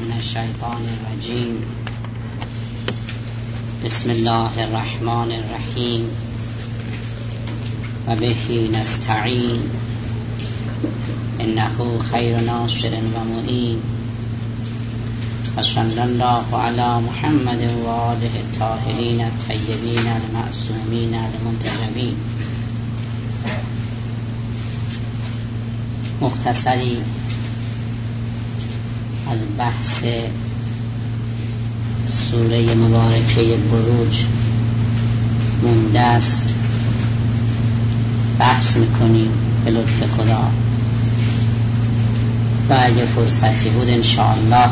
من الشیطان الرجیم. بسم الله الرحمن الرحیم و به نستعین انه خیر ناصر و معین و صلی الله علی محمد و آله الطاهرین الطیبین المعصومین المنتجبین. مختصری از بحث سوره مبارکه بروج مونده است، بحث میکنیم به لطف خدا و اگه فرصتی بود انشاءالله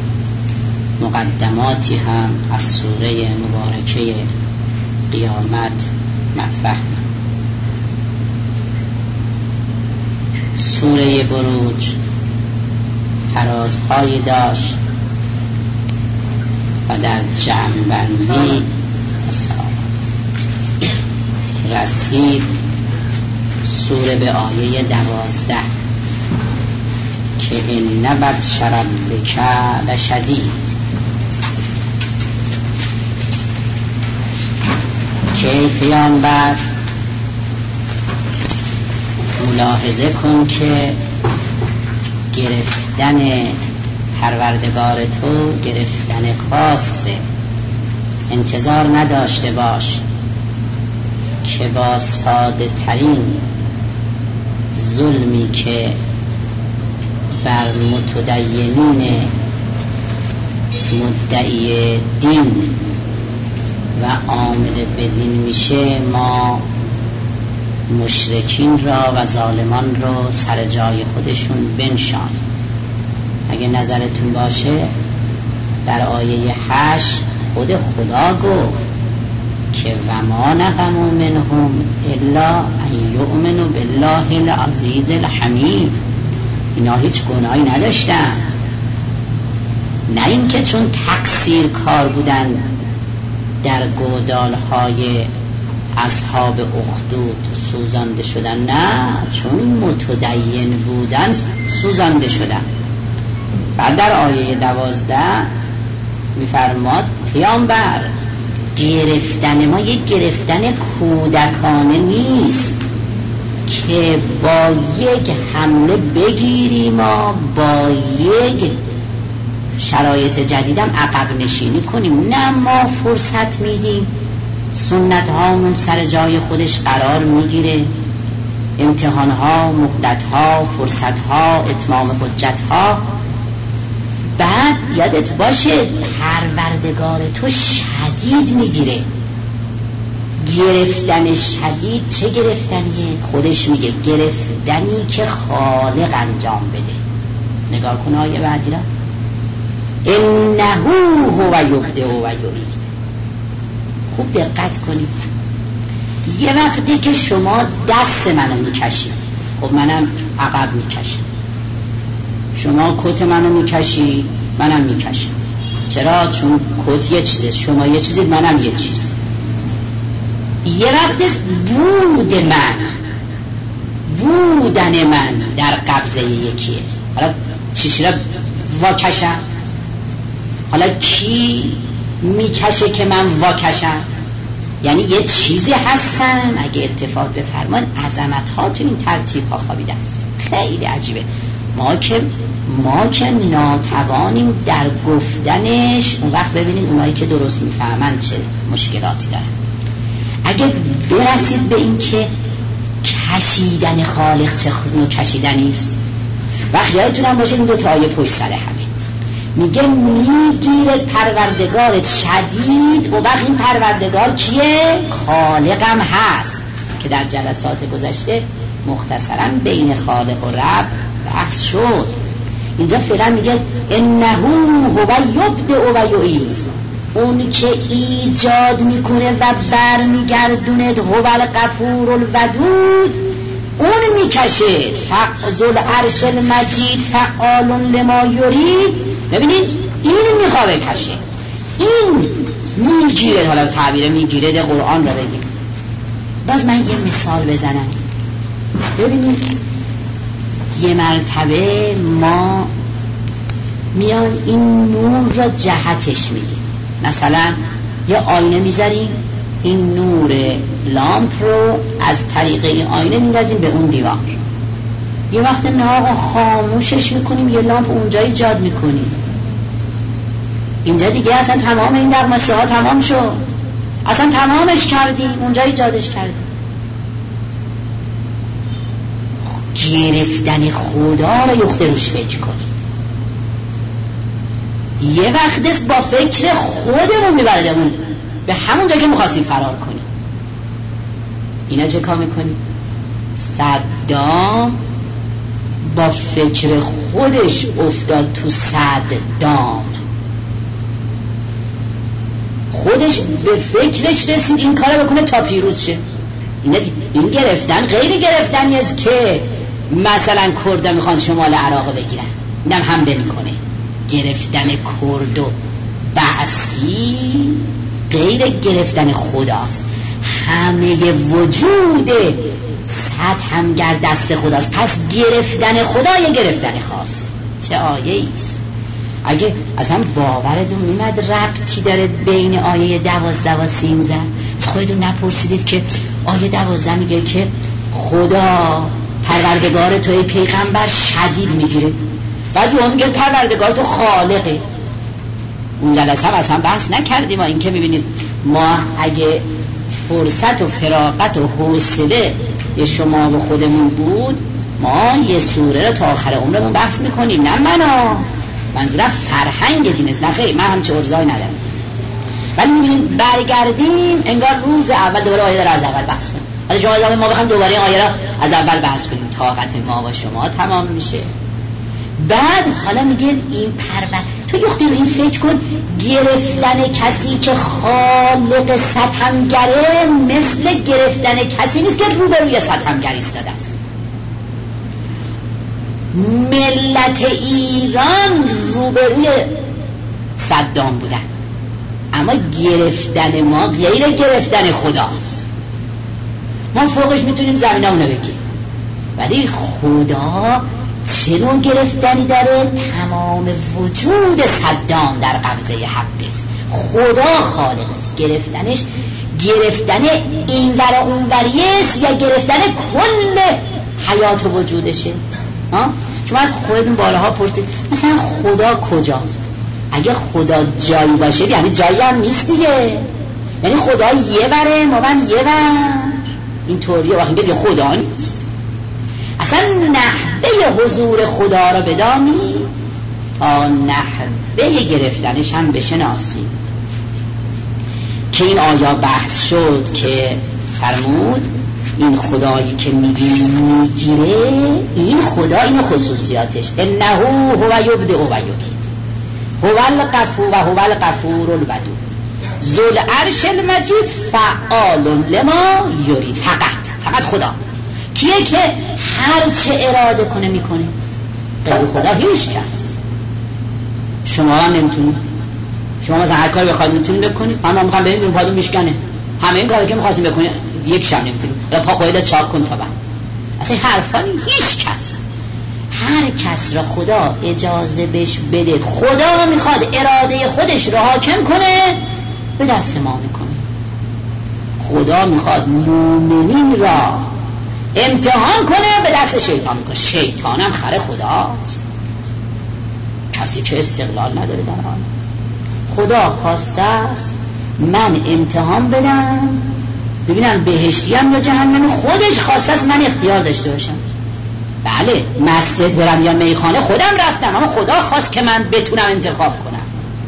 مقدماتی هم از سوره مبارکه قیامت مطرح. سوره بروج فرازهایی داشت و در جمع‌بندی رسید سوره به آیه 12 که ان بطش ربک لشدید، که ای پیامبر ملاحظه کن که گرفتن پروردگار تو گرفتن خاصه. انتظار نداشته باش که با ساده ترین ظلمی که بر متدینین مدعی دین و عامل به دین میشه ما مشرکین را و ظالمان رو سر جای خودشون بنشانیم. اگه نظرتون باشه در آیه 8 خود خدا گفت که و ما نقموا منهم الا ان یؤمنوا بالله العزیز الحمید. اینا هیچ گناهی نداشتن، نه اینکه چون تقصیر کار بودن در گودالهای اصحاب اخدود سوزانده شدن، نه چون متدین بودن سوزانده شدن. بعد در آیه 12 میفرماد پیامبر گرفتن ما یک گرفتن کودکانه نیست که با یک حمله بگیریم و با یک شرایط جدیدم عقب نشینی کنیم. نه، ما فرصت میدیم، سنت هامون سر جای خودش قرار میگیره، امتحان ها، مهلت ها، فرصت ها، اتمام حجت ها. بعد یادت باشه پروردگار تو شدید میگیره. گرفتن شدید چه گرفتنیه؟ خودش میگه گرفتنی که خالق انجام بده. نگاه کن آیه بعدی را، انه هو یبدئ و یعید. خوب دقت کنید. یه وقتی که شما دست منو میکشید، خب منم عقب میکشم. شما کت منو میکشید، منم میکشم. چرا؟ چون کت یه چیزه، شما یه چیزید، منم یه چیز. یه وقت بودن من در قبضه یکیه. حالا چیزی را واکشم؟ حالا کی میکشه که من واکشم؟ یعنی یه چیزی هستن. اگه التفات بفرمایید عظمت ها تو این ترتیب ها خوابیده است. خیلی عجیبه. ما که ناتوانیم در گفتنش. اون وقت ببینید اونایی که درست میفهمن چه مشکلاتی دارن. اگه برسید به این که کشیدن خالق چه نوع کشیدنیست، وقت یادتونم باشه این دو تا آیه پشت سر همه میگه میگیرد پروردگارت شدید و وقت این پروردگار کیه؟ خالقم هست که در جلسات گذشته مختصرا بین خالق و رب بحث شد. اینجا فعلا میگه انه هو یبدئ و یعید. اون که ایجاد میکنه و برمیگردوند هو الغفور الودود، اون میکشه. فقذ العرش المجید فعال لما یرید. ببینید این میخواه بکشه، این میگیره. حالا تعبیر میگیره قرآن رو بگیم. باز من یه مثال بزنم. ببینید یه مرتبه ما میان این نور را جهتش میدیم. مثلا یه آینه میذاریم، این نور لامپ رو از طریق این آینه میندازیم به اون دیوار. یه وقت نه آقا خاموشش میکنیم، یه لامپ اونجا ایجاد میکنیم. اینجا دیگه اصلا تمام این دغمسه ها تمام شد، اصلا تمامش کردیم، اونجا ایجادش کردیم. گرفتن خدا رو یخته روش فکر کنید. یه وقت با فکر خودمون میبردمون به همون جا که میخواستیم فرار کنیم. اینا چه کار میکنیم؟ صدام با فکر خودش افتاد تو صدام، خودش به فکرش رسید این کارو بکنه تا پیروز شه. این گرفتن غیر گرفتنی است که مثلا کرد میخوان شمال عراق بگیرن، اینم حمله میکنه. گرفتن کرد و بعثی غیر گرفتن خداست. همه وجود ستمگر دست خداست. پس گرفتن خدا یه گرفتن خاص. چه آیه ایست! اگه اصلا باورتون میمد ربطی داره بین آیه 12 و 13؟ خودتون نپرسیدید که آیه 12 میگه که خدا پروردگار توی پیغمبر شدید میگیره، بعد اون میگه پروردگار تو خالقه. اون جلسه هم اصلا بحث نکردیم. این که میبینید ما اگه فرصت و فراغت و حوصله شما و خودمون بود، ما یه سوره رو تا آخر عمرمون بحث میکنیم. نه منظورم فرهنگ دین است، نه خیلی من همچه ارزایی ندارم. ولی میبینید برگردیم انگار روز اول دوباره آیه رو از اول بحث کنیم. حالا شما ازمه ما بخوایم دوباره آیه رو از اول بحث کنیم، طاقت ما و شما تمام میشه. بعد حالا میگه این تو یختی رو این فکر کن، گرفتن کسی که خالق ستمگره مثل گرفتن کسی نیست که روبروی ستمگر ایستاده است. ملت ایران روبروی صدام بودن، اما گرفتن ما غیر گرفتن خداست. ما فوقش میتونیم زمینه اونو بگیریم، ولی خدا چه نوع گرفتنی داره؟ تمام وجود صدام در قبضه حق است. خدا خالق است. گرفتنش گرفتن این ور اون وری است یا گرفتن کل حیات و وجودشه؟ شما از خودتون بالاها پرسید مثلا خدا کجاست؟ اگه خدا جایی باشه یعنی جایی هم نیست دیگه، یعنی خدا یه وره ما هم یه ور. این طوریه. وقتی بگه خدا نیست، اصلا نحوه حضور خدا را بدانید تا نحوه گرفتنش هم بشناسید. که این آیا بحث شد که فرمود این خدایی که میگیره، این خدا این خصوصیاتش انه هو یبدئ و یعید هو الغفور الودود ذو العرش المجید فعال لما یرید. فقط خدا کیه که هر چه اراده کنه میکنه، غیر خدا هیچ کس. شما هم نمیتونید. شما مثلا هر کاری بخواید میتونید بکنید، اما میخوام بریم پادون میشکنه، همه این کاری که میخواستیم بکنید یک شب نمیتونید، یا پا قایده چاک کن تا بعد. اصلا حرفانی هیچ کس، هر کس را خدا اجازه بهش بده، خدا میخواد اراده خودش را حاکم کنه، به دست ما میکنه. خدا میخواد مومنین را امتحان کنه، به دست شیطان میکنه. شیطان هم خر خداست، کسی که استقلال نداره در آن. خدا خواسته است من امتحان بدم ببینم بهشتیم یا جهنم، خودش خواسته است من اختیار داشته باشم. بله مسجد برم یا میخانه خودم رفتم، اما خدا خواست که من بتونم انتخاب کنم.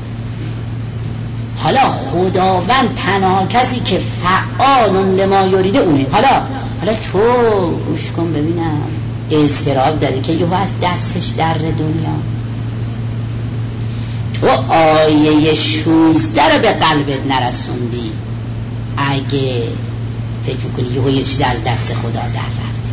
حالا خداوند تنها کسی که فعال لما یریده اونه. حالا تو گوش کن ببینم، اضطراب داری که یهو از دستش در دنیا. تو آیه 16 رو به قلبت نرسوندی، اگه فکر میکنی یهو یه چیز از دست خدا در رفته.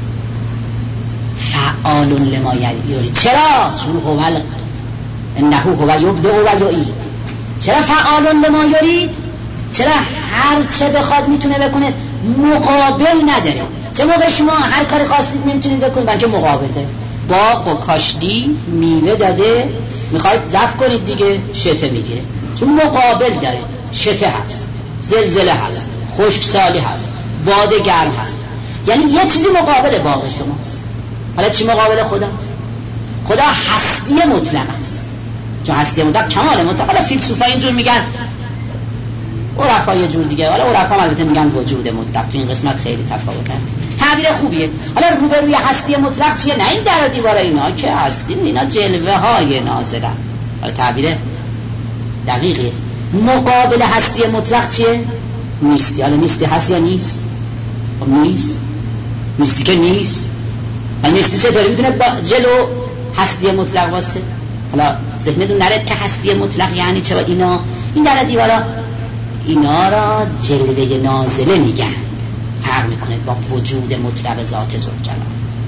فعال لما یرید. چرا؟ چون انه هو یبدئ و یعید. چرا فعال لما یرید؟ چرا هر چه بخواد میتونه بکنه، مقابل نداره. چه موقع شما هر کاری خواستید نمیتونید بکنید بلکه مقابل داره. باغ و کاشتی میوه داده، میخواید ضبط کنید دیگه شته میگیره، چون مقابل داره. شته هست، زلزله هست، خشکسالی هست، باد گرم هست، یعنی یه چیزی مقابل باغ شماست. حالا چی مقابل خداست؟ خدا هستی مطلق است، چون هستی مطلق کمال مطلق. حالا فیلسوفا اینجور میگن، عرفا یه جور دیگه. حالا عرفا البته میگن وجود مطلق، تو این قسمت خیلی تفاوته. تعبیر خوبیه. حالا روبروی هستی مطلق چیه؟ نه این در و دیوار اینا که هستی، اینا جلوه های نازلن. حالا تعبیر دقیقیه. مقابل هستی مطلق چیه؟ نیستی. حالا نیستی هست یا نیست؟ خب نیست. نیستی که نیست. حالا نیستی چطوری میتونه با جلو هستی مطلق واسه؟ حالا ذهنتون نرد که هستی مطلق یعنی چه؟ اینا این در و دیوارا اینا را جلوه نازله میگن. فرق میکنه با وجود مطلق ذات ذوالجلال.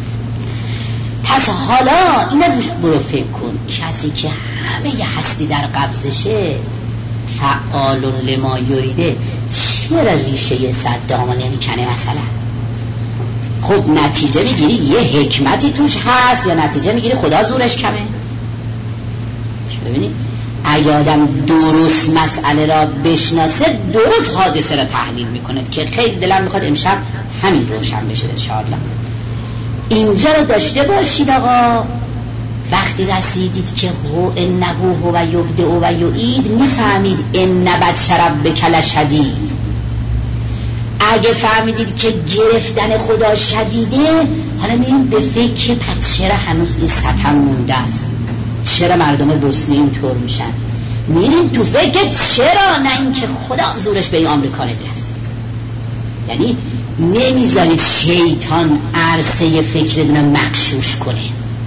پس حالا اینا روش برو فکر کن. کسی که همه ی هستی در قبضشه، فعال لما یریده، چرا ریشه صدامو نمیکنه مثلا؟ خب نتیجه میگیری یه حکمتی توش هست، یا نتیجه میگیری خدا زورش کمه؟ ببینید اگه آدم درست مسئله را بشناسه، درست حادثه را تحلیل میکنه، که خیلی دلم میخواد امشب همین روشن بشه انشاءالله. اینجا رو داشته باشید آقا. وقتی رسیدید که هو انه هو یبدئ و یعید، میفهمید ان بطش ربک لشدید. اگه فهمیدید که گرفتن خدا شدیده، حالا میریم به فکر پس چرا هنوز این ستم مونده است، چرا مردم بوسنی اینطور میشن، میریم تو فکر چرا، نه اینکه خدا زورش به این آمریکا نمیرسه. یعنی نمیذارید شیطان عرصه فکرتون رو مغشوش کنه،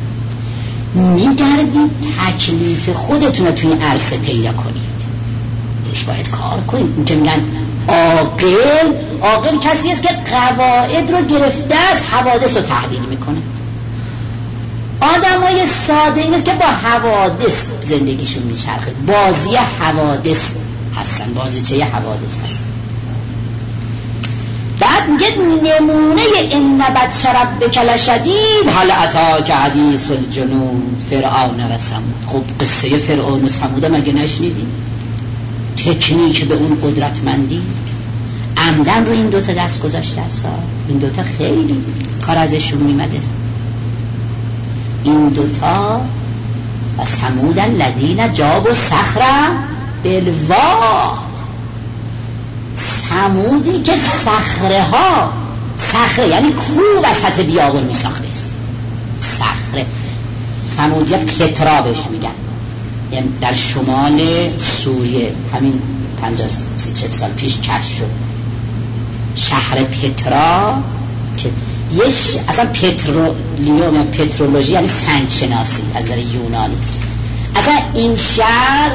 میگردید تکلیف خودتون رو توی عرصه پیدا کنید. روش باید کار کنید. این که میگن عاقل کسی است که قواعد رو گرفته از حوادث رو تحلیل میکنه. آدم های ساده این است که با حوادث زندگیشون میچرخه، بازی حوادث هستن، بازیچه حوادث هستن. بعد میگه نمونه ان بطش ربک لشدید هل اتاک حدیث الجنود فرعون و ثمود. خب قصه فرعون و ثمود مگه نشنیدی؟ تکنیک به اون قدرتمندی عمدن رو این دوتا دست گذاشته است. این دوتا خیلی کار ازشون میمده. این دوتا و ثمود الذین جابوا الصخر بالواد، ثمودی که صخره یعنی کوه وسط بیابان می ساخته است. صخره ثمود یا پترا بهش میگن، یعنی در شمال سوریه همین 50-40 سال پیش کشف شد شهر پترا که اصلا پترولیوم، پترولوژی یعنی سنگ شناسی از نظر یونانی. اصلا این شهر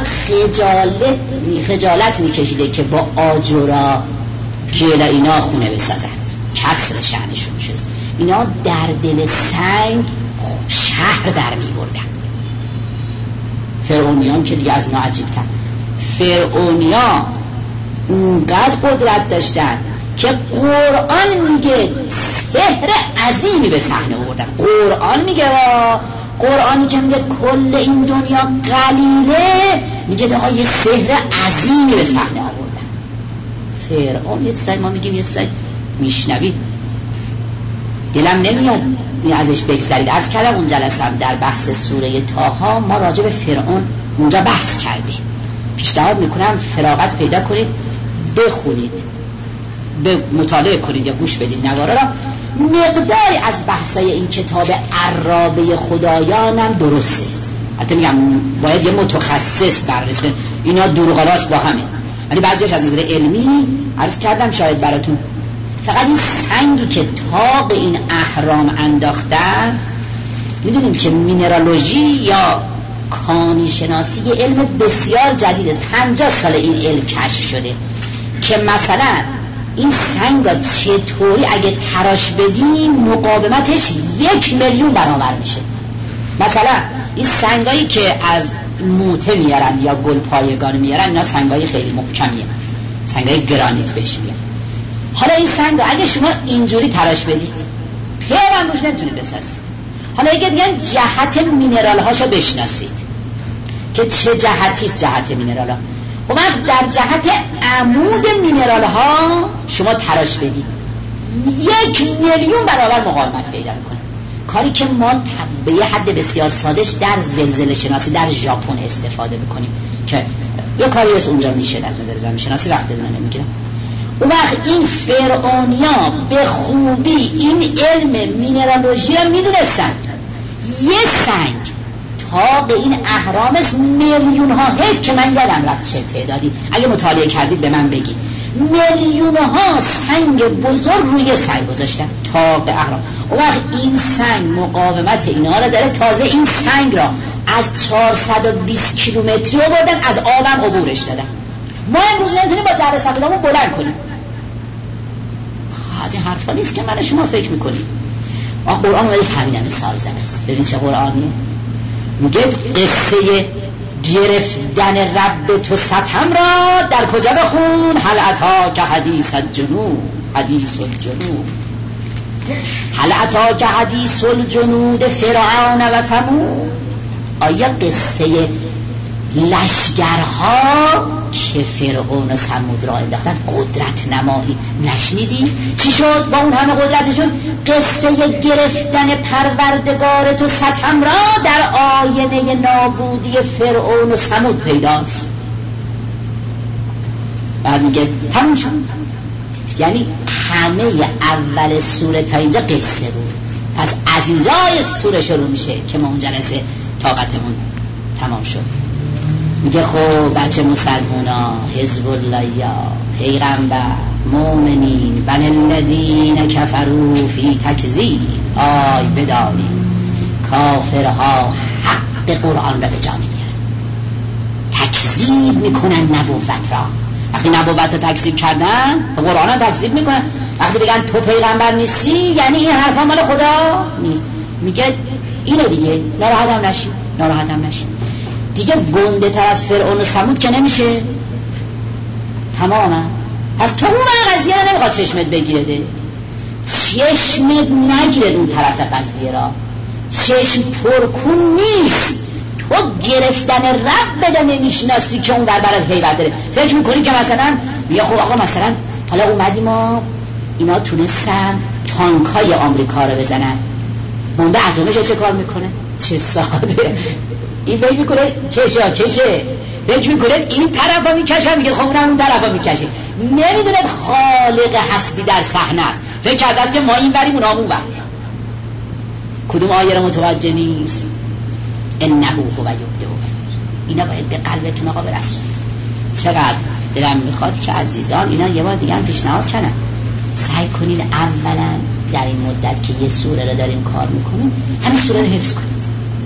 خجالت میکشیده که با آجورا گل اینا خونه بسازند، کسر شأنشون شد. اینا در دل سنگ شهر در میبردن. فرعونیان که دیگه از اینا عجیب‌تر. فرعونیان اونقدر قدرت داشتن که قرآن میگه سحر عظیمی به صحنه آوردن. قرآن میگه قرآنی که میگه کل این دنیا قلیله، میگه آقا یه سحر عظیمی به صحنه آوردن. فرعون یه سری ما میگیم یه سری میشنوید دلم نمیاد ازش بگذرید. عرض کردم اون جلسه در بحث سوره طه ما راجع به فرعون اونجا بحث کردیم. پیشنهاد میکنم فراغت پیدا کنید، بخونید، به مطالعه کنید یا گوش بدید نوارا را. مقداری از بحثای این کتاب عرابه خدایان هم درسته است. البته میگم باید یه متخصص بررسی کنید، اینا دروغ راست با همه، ولی بعضیش از نظر علمی عرض کردم شاید براتون. فقط این سنگی که تاق این اهرام انداختن، میدونیم که مینرالوژی یا کانی شناسی یه علم بسیار جدید است. 50 سال این علم کشف شده که مثلا این سنگا چطوری اگه تراش بدیم مقاومتش 1,000,000 برابر میشه. مثلا این سنگایی که از موته میارن یا گلپایگان میارن، اینا سنگای خیلی محکمیه، سنگای گرانیت بهش میگن. حالا این سنگ اگه شما اینجوری تراش بدید پیرم روش نمیتونید بسازید. حالا اگه دیگه جهت مینرال هاشو بشناسید، که چه جهتی جهت مینرال ها. و در جهت عمود مینرال ها شما تراش بدید 1,000,000 برابر مقاومت پیدا میکنه. کاری که ما به یه حد بسیار سادش در زلزله شناسی در ژاپن استفاده میکنیم که یه کاری از اونجا میشه در نظر زمین شناسی وقت دونه نمیگیرم. اون وقت این فرعونیا به خوبی این علم مینرالوژی رو میدونستن. یه سنگ تا به این اهرام میلیون ها، حیف که من یادم رفت چه تعدادی، اگه مطالعه کردید به من بگید، میلیون ها سنگ بزرگ روی سنگ گذاشتن تا به اهرام. اون وقت این سنگ مقاومت اینا رو داره. تازه این سنگ را از 420 کیلومتری آوردن، از آبم عبورش دادن. ما امروز نمیتونیم با جهر ثقیلامون بلند کنیم. از این حرفا نیست که من شما فکر میکنیم. قرآن اومده همین مثال زده است. ببین چه قرآنیه. میگه قصه گرفتن رب تو ستم را در کجا بخون؟ هل اتاک حدیث الجنود، حدیث الجنود، هل اتاک حدیث الجنود فرعون و ثمود. آیا قصه لشگرها که فرعون و ثمود را انداختن قدرت نمایی نشنیدی؟ چی شد با اون همه قدرتشون؟ قصه گرفتن پروردگار تو ستم را در آینه نابودی فرعون و ثمود پیداست. بعد میگه تموم شد. یعنی همه اول سوره تا اینجا قصه بود. پس از اینجای سوره شروع میشه که ما اون جلسه طاقتمون تمام شد. میگه خب بچه مسلمونا، حزب الله یا پیغمبر، مومنین بن الذین کفروا فی تکذیب، آی بدانید کافرها حق قرآن را به جا میگیرن، تکذیب میکنن نبوت را. وقتی نبوت را تکذیب کردن قرآن را تکذیب میکنن. وقتی بگن تو پیغمبر نیستی یعنی این حرفا مال خدا نیست. میگه اینه دیگه، ناراحت هم نشید دیگه. گنده تر از فرعون و ثمود که نمیشه تماما. پس تو اون قضیه رو نمیخواد چشمت بگیره، چشمت نگیره اون طرف قضیه را، چشم پرکون نیست. تو گرفتن رب بده نمیشناسی که اون برات حیبت داره. فکر میکنی که مثلا میگه خب آقا مثلا حالا اومدیم ما اینا تونستن تانکای آمریکا رو بزنن، بمب اتمیش چه کار میکنه؟ چه ساده. این فکر میکنه کشه، فکر میکنه این طرف ها میکشن، میگه خب اونم اون طرف ها میکشه. نمیدونه خالق هستی در صحنه است. فکر کرده است که ما این بریم اونام اون بریم. کدوم آیه رو متوجه نیست؟ انه هو یبدئ. اینا باید به قلبتون آقا برسونه. چقدر دلم میخواد که عزیزان اینا یه بار دیگه هم پیشنهاد کنن، سعی کنید اولا در این مدت که یه سوره رو داریم کار میکنیم همین سوره رو حفظ کنید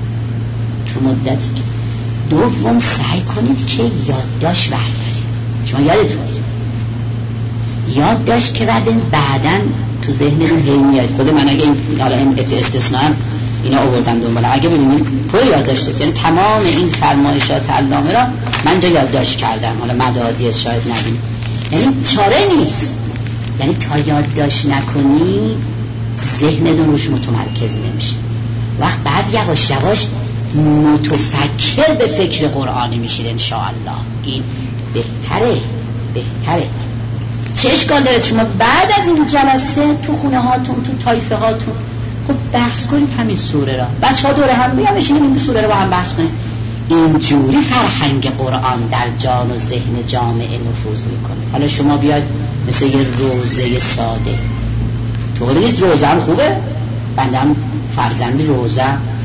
تو مدتی. دوم سعی کنید که یادداشت بردارید. شما یادتون یادداشت که بعدن تو ذهنتون هی میاد. خود من اگه حالا این استثناء اینا آوردم دنبال، اگه ببینید پر یادداشت، یعنی تمام این فرمایشات علامه را من جا یادداشت کردم. حالا مدادی شاید نبینید، یعنی چاره نیست. یعنی تا یادداشت نکنی ذهنتون روش متمرکز نمیشه. وقت بعد یواش یواش متفکر به فکر قرآنی میشید انشاءالله. این بهتره. چه اشکال داره شما بعد از این جلسه تو خونه هاتون، تو طایفه هاتون خب بحث کنید همین سوره را. بچه ها دوره هم بیان بشینیم این سوره را با هم بحث کنیم. اینجوری فرهنگ قرآن در جان و ذهن جامعه نفوذ میکنه. حالا شما بیاید مثل یه روزه ساده، طوری نیست روزه هم خوبه، بنده هم فرزند روزه،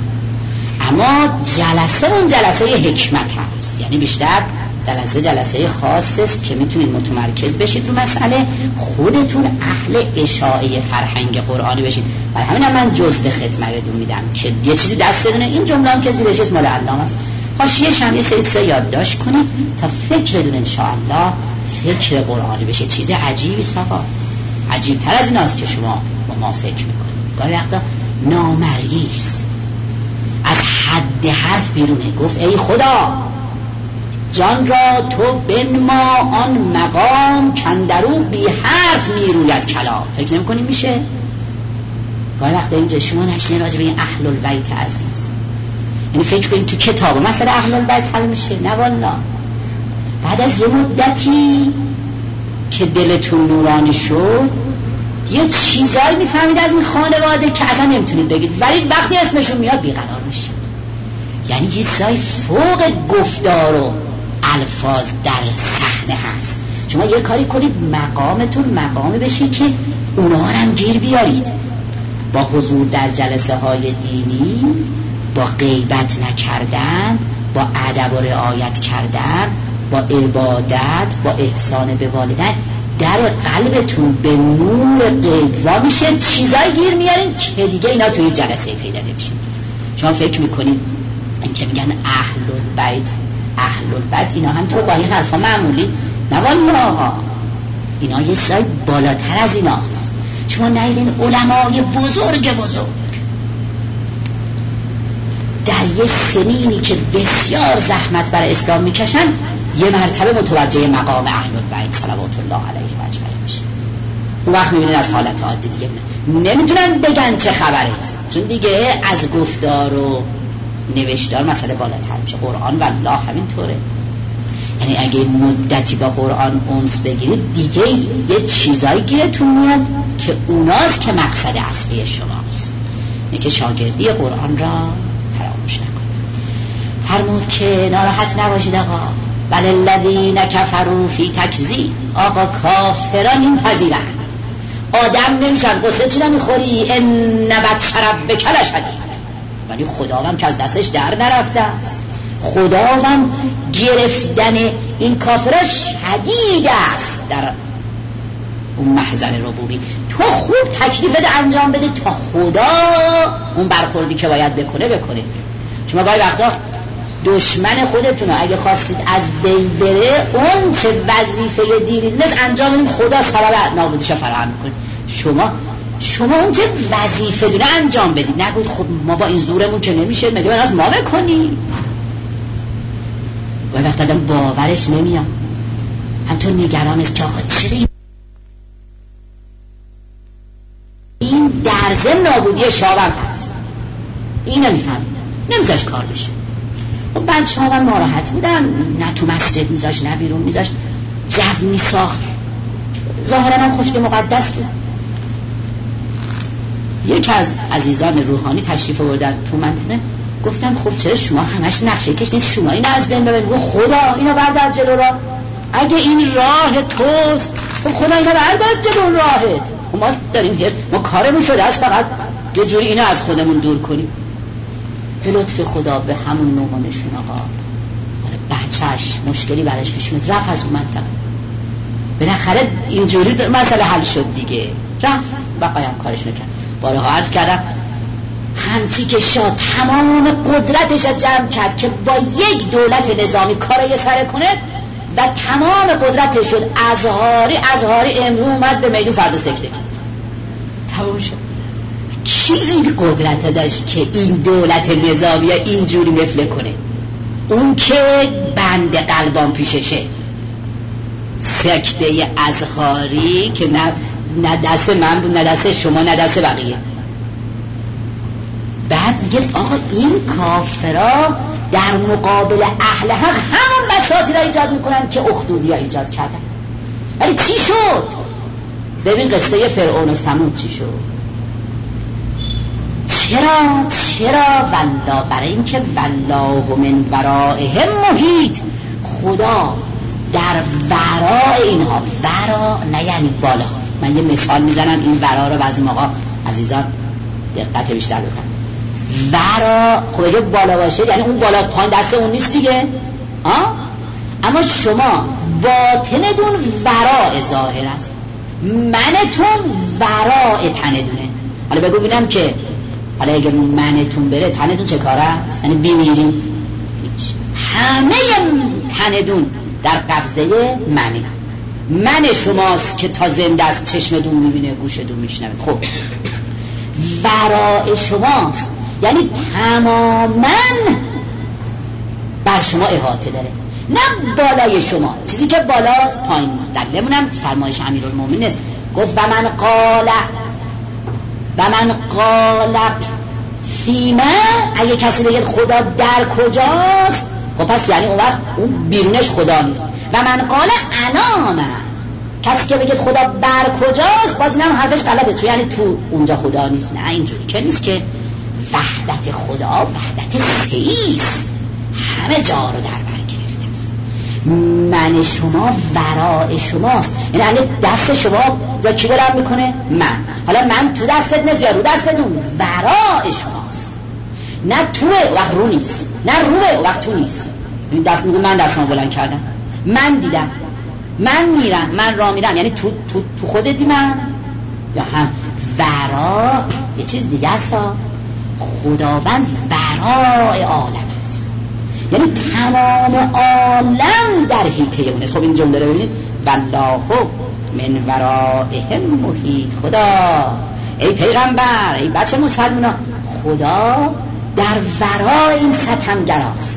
اما جلسه اون جلسه حکمت هست. یعنی بیشتر جلسه خاص است که میتونید متمرکز بشید رو مسئله، خودتون اهل اشاعه فرهنگ قرآنی بشید. برای همین من جزء خدمتتون میدم که یه چیزی دستتونه، این جمله هم که زیرش اسم مال علامه است، حاشیه شم یه سری چیزا یادداشت کنید تا فکرتون انشاءالله فکر قرآنی بشه. چیز عجیبی است آقا، عجیب‌تر از ایناست که شما با ما فکر میکنید. گاهی وقتا نامرئی است، از حد حرف بیرونه. گفت ای خدا جان را تو بنما آن مقام کندرو بی حرف میروید کلام. فکر نمی کنی میشه؟ گاهی وقتا اینجا شما نشینه راجع به این اهل البیت عزیز، یعنی فکر کنید تو کتاب مثلا اهل البیت حل میشه؟ نه والله. بعد از یه مدتی که دلتون نورانی شد یه چیزایی میفهمید از این خانواده که اصلا نمیتونید بگید، ولی وقتی اسمشون میاد بیقرار میشید. یعنی یه چیزای فوق گفتار و الفاظ در صحنه هست. شما یه کاری کنید مقامتون مقامی بشه که اونا هم گیر بیارید، با حضور در جلسه های دینی، با غیبت نکردن، با ادب و رعایت کردن، با عبادت، با احسان به والدین، در قلبتون به نور غیب وا میشه، چیزایی گیر میارین که دیگه اینا توی جلسه پیدا نمیشه. شما فکر میکنید این که میگن اهل البیت اینا هم تو با این حرفا معمولی؟ نه والله، اینا یه سای بالاتر از ایناست. شما ندیدین علمای بزرگ در یه سنینی که بسیار زحمت برای اسلام میکشن یه مرتبه متوجه مقام اهل البیت صلوات الله علیه و اجمعین میشه. اون وقت میبینید از حالت عادی دیگه نمیتونن بگن چه خبره است، چون دیگه از گفتار و نوشتار مسئله بالاتر میشه. قرآن والله همینطوره. یعنی اگه مدتی با قرآن انس بگیرید دیگه یه چیزایی گیرتون میاد که اوناست که مقصد اصلی شماست، اینه که شاگردی قرآن را فراموش نکنید. فرمود که ناراحت نباشید آقا، بل الذین کفروا فی تکذیب، آقا کافران این پذیرند، آدم نمیشن، قصه چی نمیخوری؟ ان بطش ربک لشدید، ولی خداوند که از دستش در نرفته است، خداوند گرفتن این کافرها شدید است در اون محضر ربوبی. تو خوب تکلیفت انجام بده تا خدا اون برخوردی که باید بکنه. شما گاهی وقتا دشمن خودتون اگه خواستید از بین بره، اون چه وظیفه دینی نیست انجام بدید، خدا سبب نابودیش فراهم میکنه. شما اون چه وظیفه دونه انجام بدید، نگوید خب ما با این زورمون که نمیشه، مگه من از ما بکنیم. گاهی وقتا آدم باورش نمیاد، همطور نگران است که آقا چرا این در ضمن نابودی شاهم هست، این نمیفهم، نمیذاش کار بشه. خب بعد شاهم ناراحت بودن، نه تو مسجد میذاش نه بیرون میذاش، جو میساخت، ظاهرا هم خشک مقدس بود. یک از عزیزان روحانی تشریف آوردن تو منطقه، گفتم خب چرا شما همش نقشه کشید، شما این از بین ببرید؟ خدا اینو بردار جلو راه، اگه این راه توست خب خدا اینو بردار جلو راهت. ما داریم ما کارمون شده است فقط یه جوری اینو از خودمون دور کنیم. به لطف خدا به همون نومانشون آقا بچهش مشکلی براش پیش میاد، رفت از اون منطقه، بالاخره اینجوری مسئله حل شد دیگه، رفت بقایم کارشونو کرد. بارها عرض کردم همچی که شاه تمام قدرتش جمع کرد که با یک دولت نظامی کارای سر کنه و تمام قدرتش شد، ازهاری امرو اومد به میدون فردا سکته تمام شد. کی این قدرت داشت که این دولت نظامی اینجوری مفله کنه؟ اون که بند قلبان پیششه، سکته ازهاری که نه دست من بود، نه دست شما، نه دست بقیه. بعد میگه آقا این کافرها در مقابل اهل حق همون بساطی را ایجاد میکنن که اخدودی ها ایجاد کردن. ولی چی شد؟ ببین قصه فرعون و ثمود چی شد. چرا والله، برای این که والله من ورائهم محیط، خدا در ورای اینها، ورا نه یعنی بالا. من یه مثال میزنم این ورا رو بعضی موقع عزیزان دقت بیشتر بکنن. ورا خب اگه بالا باشه یعنی اون بالا پایین دست اون نیست دیگه، اما شما باطنتون ورای ظاهر است، منتون ورای تندونه. حالا بگو ببینم که حالا اگه منتون بره تندون چه کاره است؟ یعنی بیمیریم. همه تندون در قبضه منی. من شماست که تا زنده است، چشمتون میبینه، گوشتون میشنوه. خب ورای شماست یعنی تماما بر شما احاطه داره، نه بالای شما. چیزی که بالاست پایین نیست. دلیلمونم فرمایش امیرالمومنین است، گفت و من قال فیما، اگه کسی بگه خدا در کجاست، خب پس یعنی اون وقت اون بیرونش خدا نیست. و من قال انا، کسی که بگه خدا بر کجاست، باز اینم حرفش غلطه، تو یعنی تو اونجا خدا نیست. نه اینجوری که نیست، که وحدت خدا وحدت سهیست، همه جا رو در بر گرفته است. من شما ورای شماست، یعنی دست شما یا کی بلند میکنه؟ من. حالا من تو دستت نیست یا رو دستتون، ورای شماست. نه توه وقت رو نیست، نه روه وقت تو نیست. دست میگه من دستمو بلند کردم، من دیدم، من میرم، من راه میرم، یعنی تو خودتی من، یا هم ورا یه چیز دیگه است. خداوند ورای عالم است، یعنی تمام عالم در حیطه اونه. خب این جمله رو ببینید، والله من ورائهم محیط. خدا، ای پیغمبر، ای بچه مسلمان، خدا در ورای این ستمگراست.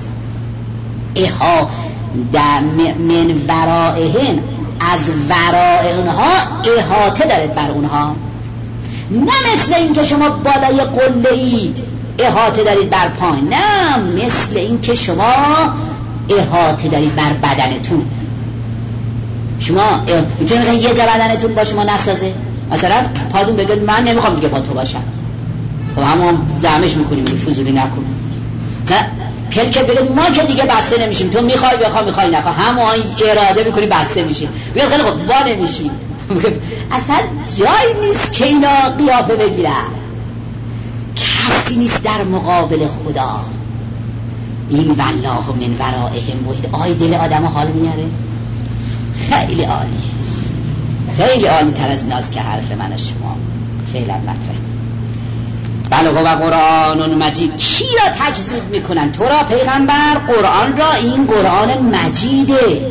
من ورائهم، از ورای اونها احاطه دارد بر اونها. نه مثل این که شما بالای قله اید احاطه دارید بر پایین، نه مثل این که شما احاطه دارید بر بدنتون. شما میتونید مثلا یه جا بدنتون با شما نسازه، مثلا پادون بگید من نمیخوام دیگه با تو باشم، خب همون زحمش میکنیم، فضولی نکن. مثلا پلکت بگید ما که دیگه بسته نمیشیم، تو میخوای میخوای نخواه، همون اراده میکنی بسته میشیم، بگید خیلی خب وا نمیشیم. اصلا جایی نیست که اینا قیافه بگیرن، کسی نیست در مقابل خدا. این والله من ورائهم محیط، آی دل آدم حال میاره. خیلی عالی، خیلی عالی تر از ناز که حرف من از شما فعلا مطرح. بله و قرآن مجید. کی را تکذیب میکنن؟ تو را پیغمبر، قرآن را. این قرآن مجیده.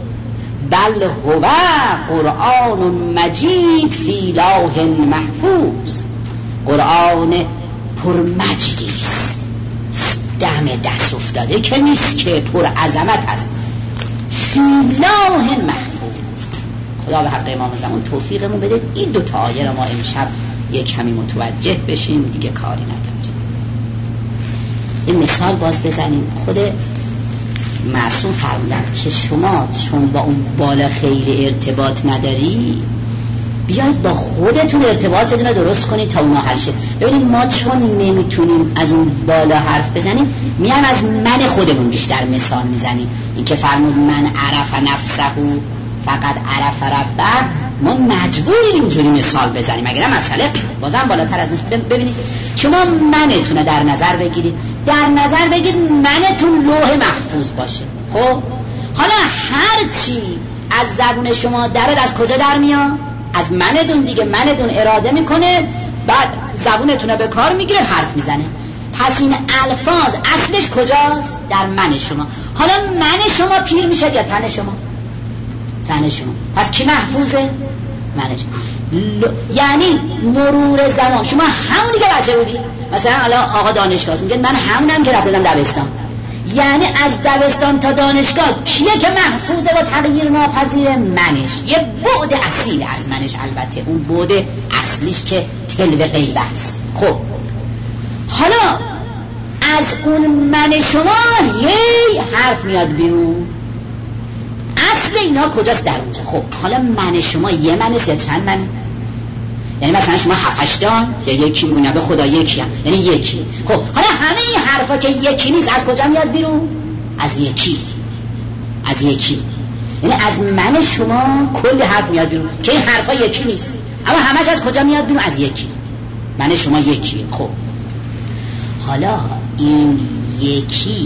بل هو قرآن مجید فی لوح محفوظ، قرآن پرمجدی است، دم دست افتاده که نیست، که پر عظمت است. فی لوح محفوظ. خدا به حق امام زمان توفیقمون بده این دو تا آیه را ما امشب یک کمی متوجه بشیم، دیگه کاری نداریم. این مثال باز بزنیم. خود معصوم فرمودن که شما چون با اون بالا خیلی ارتباط نداری، بیاید با خودتون ارتباطتون رو درست کنید تا اونا حل شه. ببینید ما چون نمیتونیم از اون بالا حرف بزنیم، میایم از من خودمون بیشتر مثال میزنیم. این که فرمود من عرف نفسه فقط عرف ربه، ما مجبوریم اینجوری مثال بزنیم، اگر مسئله بازم بالاتر از نیست. ببینید شما منتون رو در نظر بگیرید، در نظر بگیرید منتون لوح محفوظ باشه. خب حالا هر چی از زبون شما درد از کجا در میاد؟ از منتون دیگه. منتون اراده میکنه، بعد زبونتون رو به کار میگیره، حرف میزنه. پس این الفاظ اصلش کجاست؟ در من شما. حالا من شما پیر میشه یا تن شما؟ تن شما. پس کی محفوظه؟ منش. یعنی مرور زمان شما همونی که بچه بودی، مثلا الان آقا دانشگاه میگه من همونم که رفتم دبستان، یعنی از دبستان تا دانشگاه کیه که محفوظه و تغییر ناپذیر؟ منش. یه بعد اصیل از منش، البته اون بعد اصلیش که تلو غیب است. خب حالا از اون من شما یه حرف میاد بیرون، اصل اینا کجاست؟ در اونجا. خب حالا من شما یه منست یا چند من؟ یعنی مثلا شما 7-8 یا یکی مونه، به خدا یکی هم، یعنی یکی. خب حالا همه این حرفا که یکی نیست از کجا میاد بیرون؟ از یکی. از یکی، یعنی از من شما کلی حرف میاد بیرون که این حرفا یکی نیست، اما همش از کجا میاد بیرون؟ از یکی. من شما یکیه. خب حالا این یکی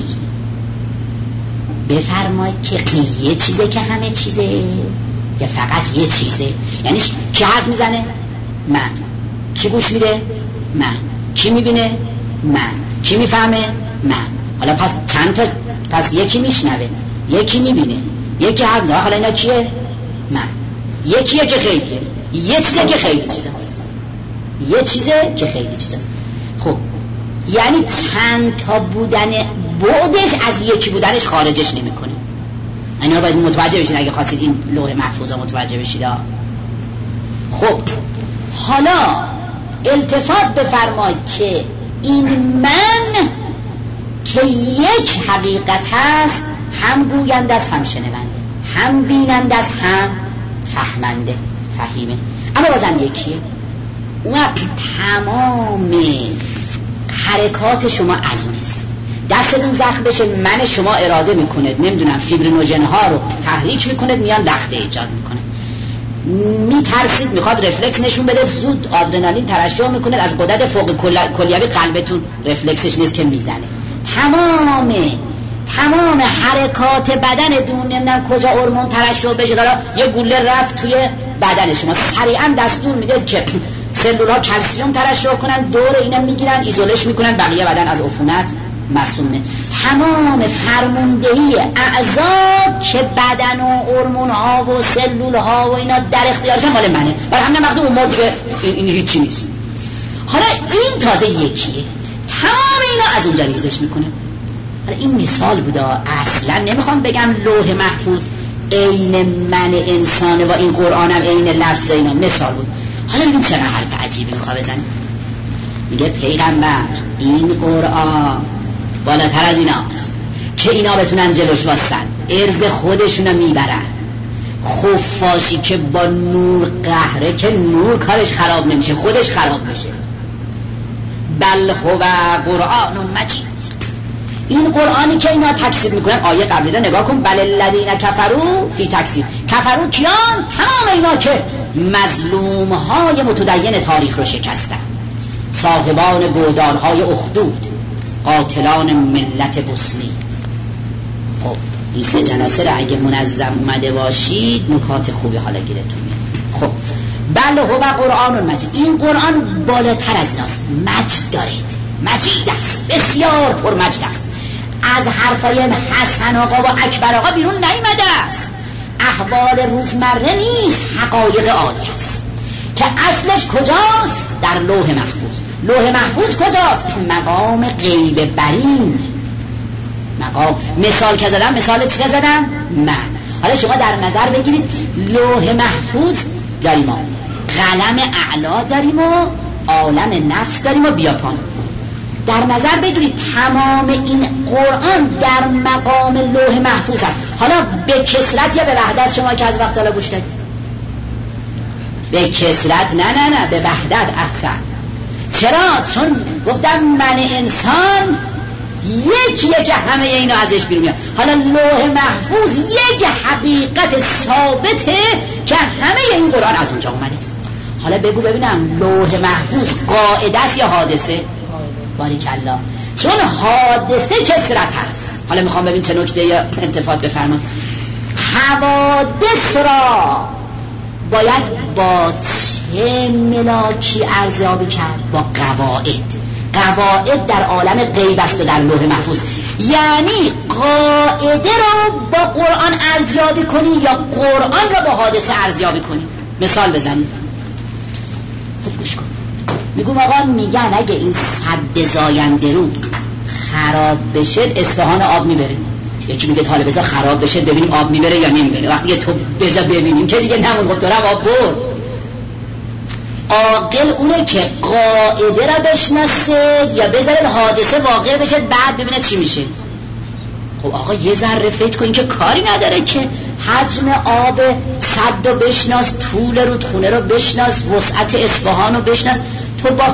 بفرمایید که یه چیزه که همه چیزه یا فقط یه چیزه؟ یعنی کی حرف میزنه؟ من. کی گوش میده؟ من. کی میبینه؟ من. کی میفهمه؟ من. حالا پس چند تا؟ پس یکی میشنوه، یکی میبینه، یکی حرف میزنه. حالا اینا کیه؟ من. یکیه که خیلیه، یه چیزه که خیلی چیزه هست، یه چیزه که خیلی چیزه هست. خب یعنی چند تا بودن بعدش از یکی بودنش خارجش نمیکنه. اینا رو باید متوجه بشید اگه خواستید این لوح محفوظ رو متوجه بشید. خب حالا التفات بفرمایید که این من که یک حقیقت است، هم گوینده از هم شنونده، هم بیننده از هم فهمنده فهیمه، اما بازم یکیه. اون وقت تمام حرکات شما از اونست. دستتون زخم بشه، من شما اراده میکنه نمیدونم فیبرینوژن ها رو تحریک میکنه، میان لخته ایجاد میکنه. میترسید میخواد رفلکس نشون بده، زود آدرنالین ترشح میکنه، از غدد فوق کلیوی قلبتون رفلکسش نیست که میزنه. تمام حرکات بدنتون نمیدونم کجا هورمون ترشح بشه، داره یه گوله رفت توی بدن شما، سریعا دستور میده که سلول‌ها کلسیم ترشح کنن، دور اینا میگیرن ایزولش میکنن، بقیه بدن از عفونت مسئوله. تمام فرماندهی اعضا که بدن و هورمون ها و سلول ها و اینا در اختیارشن مال منه، برای همین وقتی اون مرد دیگه این هیچی نیست. حالا این تازه یکیه، تمام اینا از اونجا ریزش میکنه. حالا این مثال بوده، اصلا نمیخوام بگم لوح محفوظ عین من انسانه و این قرآنم عین لفظ اینا، مثال بود. حالا ببین چقدر حرف عجیبی میخواه بزنه. میگه پیغمبر این قرآن بالاتر از ایناست که اینا بتونن جلوش واسن، ارز خودشونو میبرن. خفاشی که با نور قهره که نور کارش خراب نمیشه، خودش خراب میشه. بل هو قرآن مجید، این قرآنی که اینا تکذیب میکنن، آیه قبلی رو نگاه کن، بل الذین کفروا فی تکذیب. کفروا کیان؟ تمام اینا که مظلوم های متدین تاریخ رو شکستن، صاحبان گودال های اخدود، قاتلان ملت بوسنی. خب این سه جلسه رو اگه منظم اومده باشید نکات خوبی حالا گیرتون میاد. خب بله هو قرآن مجید، این قرآن بالاتر از ایناست، مجد دارید، مجید است، بسیار پر مجد است. از حرفای حسن آقا و اکبر آقا بیرون نیامده است، احوال روزمره نیست، حقایق عالی است که اصلش کجاست؟ در لوح محفوظ. لوح محفوظ کجاست؟ مقام غیب برین. مقام مثال که زدم، مثال چی زدم؟ من. حالا شما در نظر بگیرید لوح محفوظ داریم، قلم اعلا داریم و عالم نفس داریم و بیاپان. در نظر بگیرید تمام این قرآن در مقام لوح محفوظ است. حالا به کثرت یا به وحدت شما که از وقت حالا گوش دادید؟ به کثرت نه به وحدت. احسن. چرا؟ چون گفتم من انسان یکیه همه اینا ازش بیرون میاد. حالا لوح محفوظ یک حقیقت ثابته که همه این قرآن از اونجا اومده است. حالا بگو ببینم لوح محفوظ قاعده است یا حادثه؟ باریکالله. چون حادثه کثرت هست. حالا میخوام ببین چه نکته یا التفات بفرمان. حوادث را باید با چه ملاکی ارزیابی کرد؟ با قواعد در عالم غیب است و در لوح محفوظ. یعنی قاعده را با قرآن ارزیابی کنی یا قرآن را با حادثه ارزیابی کنی. مثال بزنید. خوب گوش کن. میگم آقا میگن اگه این سد زاینده رود خراب بشه اصفهان آب میبره. یکی میگه حالا بذار خراب بشه ببینیم آب میبره یا نمیبره. وقتی تو بذار ببینیم که دیگه نمون، خب دارم آب برد. عاقل اونه که قاعده را بشناسه یا بذاره حادثه واقع بشه بعد ببینه چی میشه. خب آقا یه ذره فکر کن که کاری نداره که حجم آب سد رو بشناس، طول رودخونه رو بشناس، وسعت اصفهان رو بشناس. تو با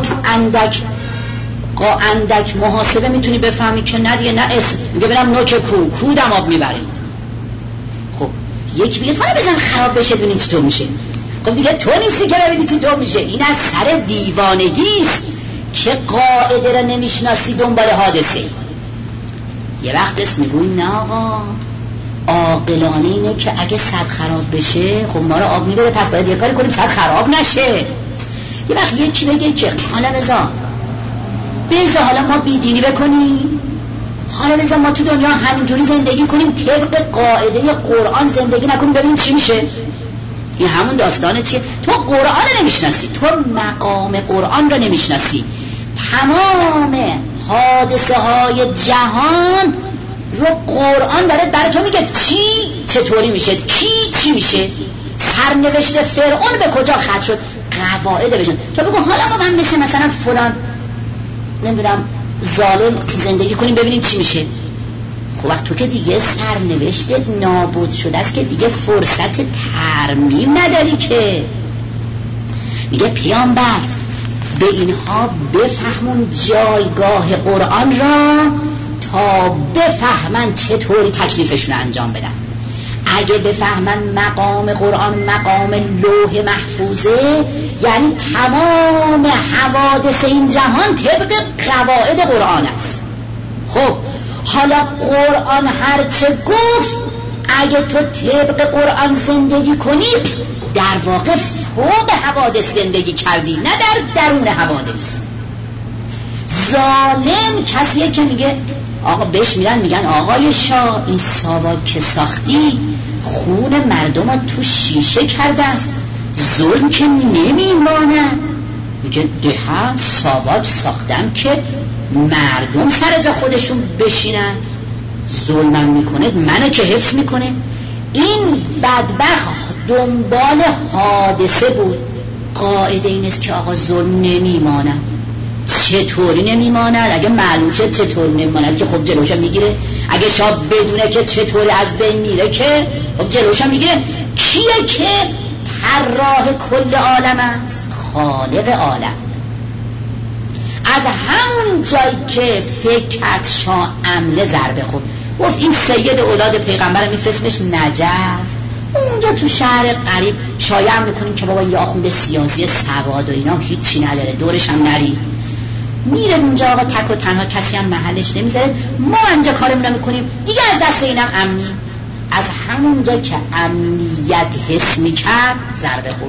اندک محاسبه میتونی بفهمی که نه دیگه نه میگه برم نوک کودم آب میبرید. خب یکی میگه حالا بزن خراب بشه ببینیم چطور میشه. خب دیگه تو نیستی که ببینی چطور میشه. این از سر دیوانگیست که قاعده رو نمیشناسی دنبال حادثه. یه وقت اسم میگوی نه آقا عاقلانه اینه که اگه سد خراب بشه خب ما رو آب میبره، پس باید یه کاری کنیم سد خراب نشه. یه وقت یکی بگه که حالا بذار حالا ما بیدینی بکنیم، حالا بذار ما تو دنیا همینجوری زندگی کنیم طبق قاعده قرآن زندگی نکنیم ببینیم چی میشه. این همون داستانه چیه؟ تو قرآن رو نمیشناسی، تو مقام قرآن رو نمیشناسی. تمام حادثه های جهان رو قرآن داره برای تو میگه چی چطوری میشه، کی چی میشه، سرنوشت فرعون به کجا ختم شد، قواعد بشن. تو بگو حالا من مثلا فلان نمیدونم ظالم زندگی کنیم ببینیم چی میشه. خب وقت تو که دیگه سرنوشتت نابود شده است که دیگه فرصت ترمیم نداری که. میگه پیامبر به اینها بفهمون جایگاه قرآن را تا بفهمن چطوری تکلیفشون انجام بدن. اگه بفهمن مقام قرآن مقام لوح محفوظه، یعنی تمام حوادث این جهان طبق قواعد قرآن است. خب حالا قرآن هرچه گفت اگه تو طبق قرآن زندگی کنی در واقع فوق حوادث زندگی کردی، نه در درون حوادث. ظالم کسیه که میگه آقا بهش میرن میگن آقای شاه این ساواک که ساختی خون مردم رو تو شیشه کرده است، ظلم که نمیمانه. میگه ده ساواک ساختم که مردم سر جا خودشون بشینن، ظلمم میکنه منو که حفظ میکنه. این بدبخت دنبال حادثه بود. قاعده این است که آقا ظلم نمیماند. چطوری نمیماند؟ اگه معلوم شد چطوری نمیماند که خب جلوشم میگیره. اگه شاه بدونه که چطوری از بین میره که خب جلوشم میگیره. کیه که طراح کل عالم است؟ خالق عالم. از همون جایی که فکر کرد شاه عمله ضربه خورد، گفت این سید اولاد پیغمبر میفرستمش نجف، اونجا تو شهر قریب شایع میکنیم که بابا یه آخوند سیاسی سواد و اینا هیچی نداره، دورش هم نری. میره اونجا آقا تک و تنها، کسی هم محلش نمیذاره، ما اینجا کارمون رو میکنیم دیگه، از دست اینم امنی. از همون جایی که امنیت حس میکرد ضربه خورد.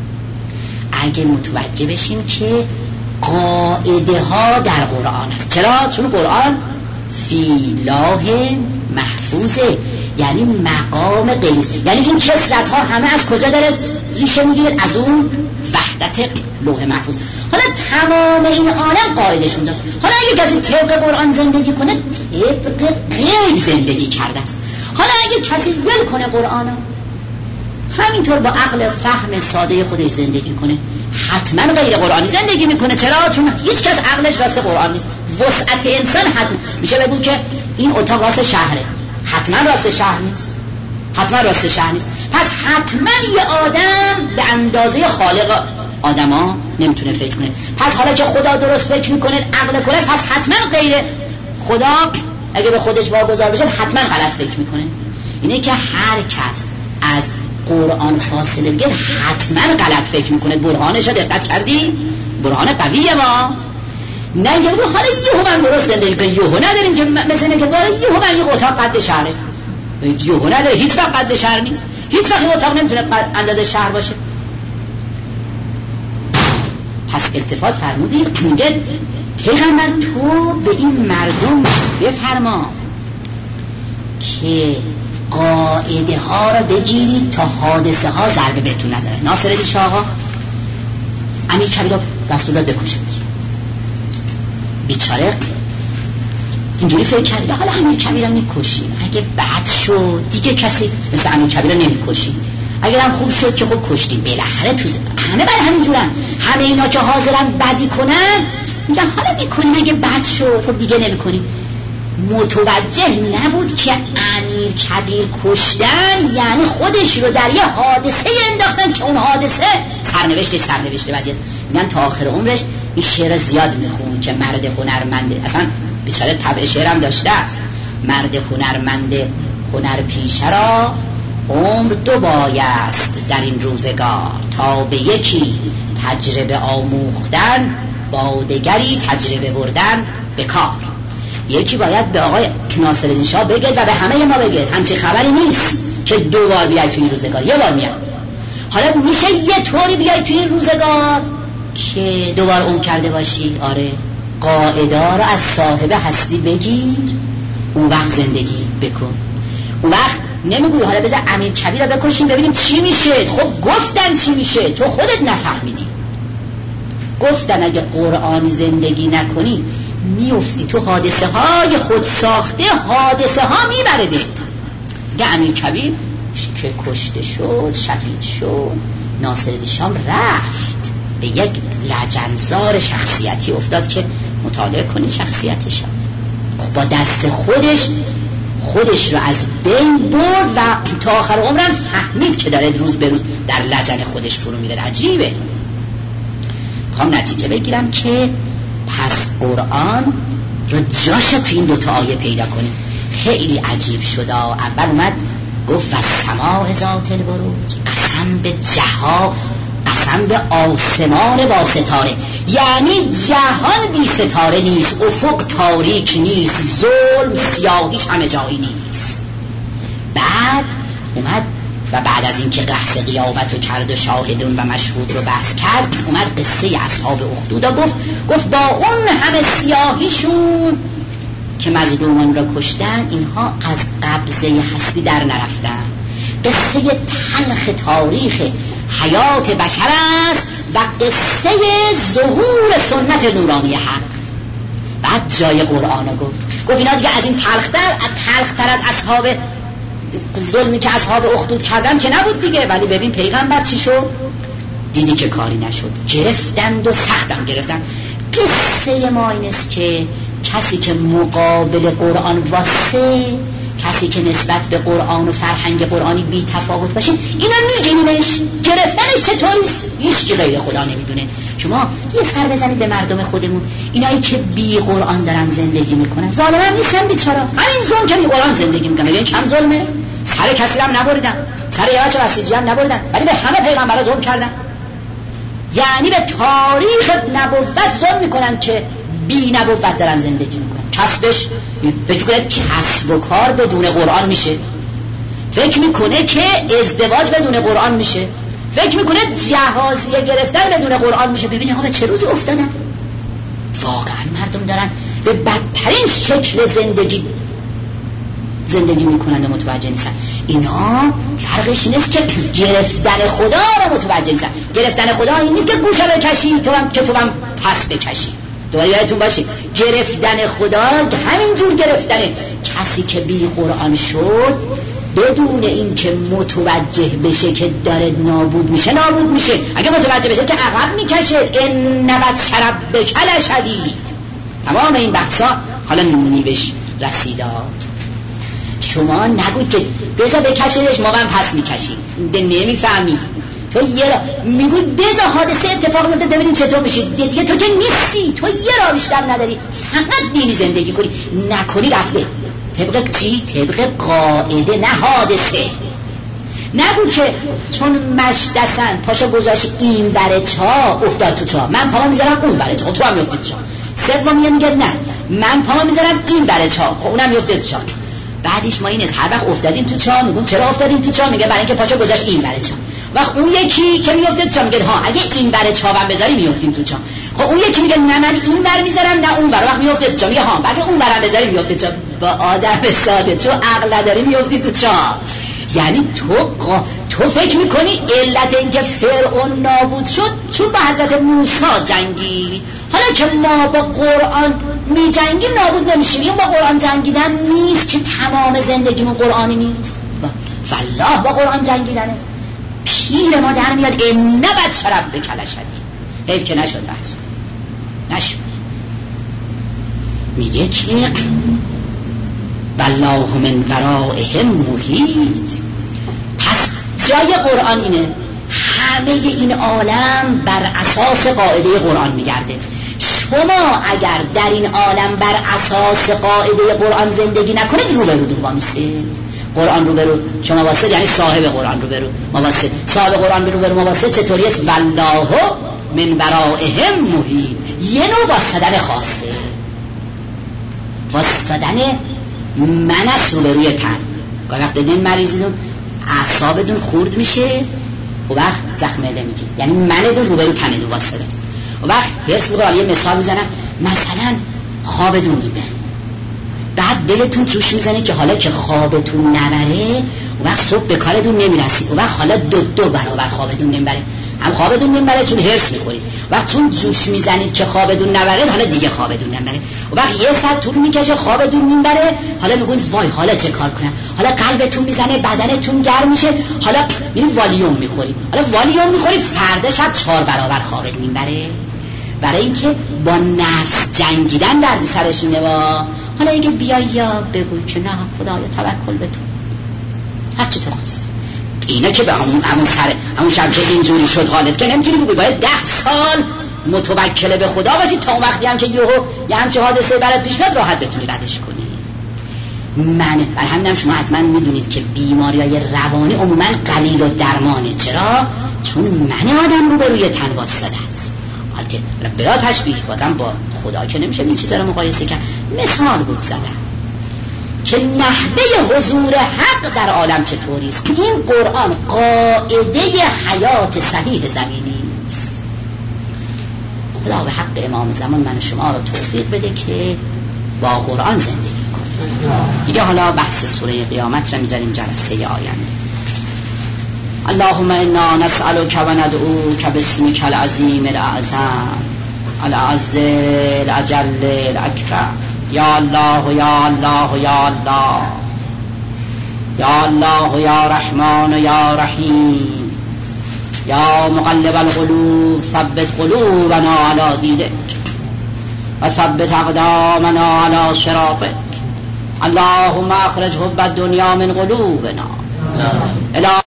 اگه متوجه بشیم که قاعده ها در قرآن است. چرا؟ چون قرآن فی لوح محفوظه، یعنی مقام غیب. یعنی این کسرت ها همه از کجا داره ریشه میگیره؟ از اون وحدت لوح محفوظ. حالا تمام این عالم قاعدش اونجاست. حالا اگه کسی طبق قرآن زندگی کنه طبق غیب زندگی کرده است. حالا اگه کسی ول کنه قرآن همینطور با عقل فهم ساده خودش زندگی کنه، حتما غیر قرآنی زندگی میکنه. چرا؟ چون هیچ کس عقلش راست قرآن نیست. وسعت انسان حتما میشه بگو که این اتاق راست شهره، حتما راست شهر نیست، حتما راست شهر نیست. پس حتما یه آدم به اندازه خالق آدما نمیتونه فکر کنه. پس حالا که خدا درست فکر میکنه عقل کله، پس حتما غیر خدا اگه به خودش واگذار بشه حتما غلط فکر میکنه. اینه که هر کس از قرآن فاصله بگیر حتما غلط فکر میکنه. برهانش رو دقت کردی؟ برهان قویه ما نه اینکه بگو حالا یهو من درست زندگی کنم. یهو نداریم که مثل اینه که یهو من یه اتاق قد شهره. یهو نداره، هیچ وقت قد شهر نیست، هیچ وقت اتاق نمیتونه اندازه شهر باشه. پس التفات فرمودی میگه پیغمبر تو به این مردم بفرما که قاعده ها را بگیرید تا حادثه ها ضربه بهتون نزنه. ناصرالدین شاه آقا امیر کبیر را دستور داد بکشد. بیچاره اینجوری فکر کرد حالا امیر کبیر را میکشیم، اگه بد شد دیگه کسی مثل امیر کبیر را نمیکشیم، اگر هم خوب شد که خوب کشتیم. بالاخره تو همه برای همینجورن، همه اینا که حاضرن بدی کنن میگن حالا میکنیم، اگه بد شد خب دیگه نمیکنیم. متوجه نبود که امیر کبیر کشتن یعنی خودش رو در یه حادثه انداختن که اون حادثه سرنوشت بدی است. میگن تا آخر عمرش این شعر زیاد میخون که مرد هنرمنده، اصلا بیچاره طبع شعرم داشته است. مرد هنرمند هنر پیشه را عمر دو بایست در این روزگار، تا به یکی تجربه آموختن با دگری تجربه بردن به کار. یکی باید به آقای ناصرالدین شاه بگه و به همه ما بگه همچه خبری نیست که دو بار بیای تو این روزگار، یه بار میاد. حالا میشه یه طوری بیای تو این روزگار که دو بار اون کرده باشی. آره، قاعده رو از صاحب هستی بگیر، اون وقت زندگی بکن. اون وقت نمیگوی حالا بذار امیر کبیر رو بکشیم ببینیم چی میشه. خب گفتن چی میشه، تو خودت نفهمیدی. گفتن اگه قرآنی زندگی نکنی میفتی تو حادثه های خود ساخته، حادثه ها میبرده. دیگه امیر کبیر که کشته شد، شهید شد، ناصرالدین شاه رفت به یک لجنزار شخصیتی افتاد که مطالعه کنید شخصیتش. با دست خودش رو از بین برد و تا آخر عمرم فهمید که داره روز به روز در لجن خودش فرو میره. عجیبه. میخوام نتیجه بگیرم که پس قرآن رو جاشو تو این دوتا آیه پیدا کنیم. خیلی عجیب شد. اول اومد گفت و سماع ذات البروج، قسم به جها، قسم به آسمان با ستاره. یعنی جهان بی ستاره نیست، افق تاریک نیست، ظلم سیاهیش همه جایی نیست. بعد اومد و بعد از اینکه قحط قیامت رو کرد و شاهدون و مشهود رو بحث کرد، اومد قصه اصحاب اخدود گفت با اون همه سیاهیشون که مظلومان را کشتن، اینها از قبضه هستی در نرفتن. قصه تلخ تاریخ حیات بشر است و قصه ظهور سنت نورانی حق. بعد جای قرآن گفت اینا دیگه از این تلختر از اصحاب ظلمی که اصحاب اخدود کردن که نبود دیگه. ولی ببین پیغمبر چی شد؟ دیدی که کاری نشد، گرفتند و سختم گرفتن. قصه ما این است که کسی که مقابل قرآن واسه، کسی که نسبت به قرآن و فرهنگ قرآنی بی تفاوت باشه، اینا میگینیمش. گرفتنش چطوریست؟ هیچ غیر خدا نمیدونه. شما یه سر بزنید به مردم خودمون، اینایی که بی قرآن دارن زندگی میکنن، ظالم هم نیستن بیچارا، همین ظلم که بی قرآن زندگی میکنن. ببین کم ظلمه. سر کسی هم نبریدن، سر یه بچه بسیجی هم نبریدن، ولی به همه پیغمبرا ظلم کردن. یعنی به تاریخ نبوت ظلم میکنن که بی نبوت دارن زندگی میکنن. کسبش فکر کنه کسب و کار بدون قرآن میشه، فکر میکنه که ازدواج بدون قرآن میشه، فکر میکنه جهازیه گرفتن بدون قرآن میشه. ببینید ها به چه روزی افتادن. واقعا مردم دارن به بدترین شکل زندگی میکنند و متوجه نیستن. اینا فرقش این است که گرفتن خدا رو متوجه نیستن. گرفتن خدا این نیست که گوشه بکشی تو هم پس بکشی. دوباره یادتون باشه گرفتن خدا همین جور گرفتنه. کسی که بی قرآن شد بدون این که متوجه بشه که داره نابود میشه. اگه متوجه بشه که عقب میکشه. این نبت شرب بکل شدید. تمام این بحثا حالا نیمش رسیده. شما نگوید که بذار بکشیدش ما هم پس میکشیم. نمیفهمی. تو میگوید بذار حادثه اتفاق میفته ببینیم چطور میشه. دیگه تو که نیستی، تو یه راه بیشتر نداری، فقط دینی زندگی کنی. نکنی رفته. طبق چی؟ طبق قاعده، نه حادثه. نگو که چون مشدسن پاشو گذاشت این بره چا افتاد تو چا، من پاما میذارم اون بره چا، تو هم میفتی تو چا. سوم میگه نه من پاما میذارم این بره چا، اونم میفته تو چا. بعدش ما این است هر وقت افتادیم تو چا میگم چرا افتادیم تو چا؟ میگه برای اینکه پاشو گذاشت این بره چا. وقت اون یکی که میفته تو چا میگه ها اگه این بره چا هم بذاری میافتیم تو چا. خب اون یکی میگه نه من این بر میذارم نه اون بر، وقت میفته تو چا. میگه ها اگه اون برم بذاری میفته چا. با آدم ساده تو عقل نداری میافتی تو چا. یعنی تو فکر میکنی علت اینکه فرعون نابود شد چون با حضرت موسی جنگید. حالا که ما با قرآن میجنگیم نابود نمیشیم. این با قرآن جنگیدن نیست که تمام زندگیمون قرآنی نیست. والله با قرآن جنگیدنه. پیر ما در میاد این نبد شرب بکل شدید. حیف که نشد بحث نشد. میگه که والله من ورائهم محیط. پس جای قرآن اینه. همه این عالم بر اساس قاعده قرآن میگرده. شما اگر در این عالم بر اساس قاعده قرآن زندگی نکنید روبرو وامیستید. قرآن روبرو شما واسه یعنی صاحب قرآن روبرو ما واسه صاحب قرآن روبرو ما واسه. چطوری است؟ والله من ورائهم محیط. یه نوع واسدن خاصه، واسدن من است روبروی تن. وقت دیدین مریضیدون اعصابتون خورد میشه و وقت زخم معده میگیره، یعنی منتون روبرو تنتون واسطه. و وقت درس میگه یه مثال میزنم، مثلا خوابتون میبره بعد دلتون توش میزنه که حالا که خوابتون نبره و وقت صبح به کارتون نمیرسید و وقت حالا دو برابر خوابتون نمیبره. هم خوابتون نمیبره چون هرس میخورید، وقت چون جوش میزنید که خوابتون نبره حالا دیگه خوابتون نمیبره. و وقت یه ساعت طول میکشه خوابتون نمیبره، حالا میگون وای حالا چه کار کنم، حالا قلبتون میزنه بدنتون گرم میشه، حالا میرید والیوم میخورید، حالا والیوم میخورید فردا شب 4 برابر خوابت نمیبره. برای اینکه با نفس جنگیدن درد سرش اینه. حالا اگه بیای یا بگو که نه خدایا توکل به تو، هر چی تو خواستی. اینا که به همون شب که اینجوری شد حالت که نمیتونی بگوی، باید 10 سال متوکل به خدا باشی تا اون وقتی هم که یه همچه حادثه برات پیش بیاد راحت بتونی ردش کنی. بر همینم شما حتما میدونید که بیماری‌های روانی عموما قلیل و درمانه. چرا؟ چون من آدم رو به روی تن واسطه است. البته بلا تشبیه، بازم با خدا که نمیشه این چیزا رو مقایسه کرد. مثال بود زدم که نحوه حضور حق در عالم چطوری است. این قرآن قاعده حیات صحیح زمینی است. خدا به حق امام زمان من شما رو توفیق بده که با قرآن زندگی کنیم. دیگه حالا بحث سوره قیامت رو میذاریم جلسه آینده. اللهم انا نسألك و ندعوك باسمك العظیم الاعظم العز الاجل الاکرم. یا الله یا الله یا الله یا الله یا رحمان یا رحیم یا مقلب القلوب ثبت قلوبنا على دینک و ثبت اقدامنا على صراطک. اللهم اخرج حب الدنیا من قلوبنا.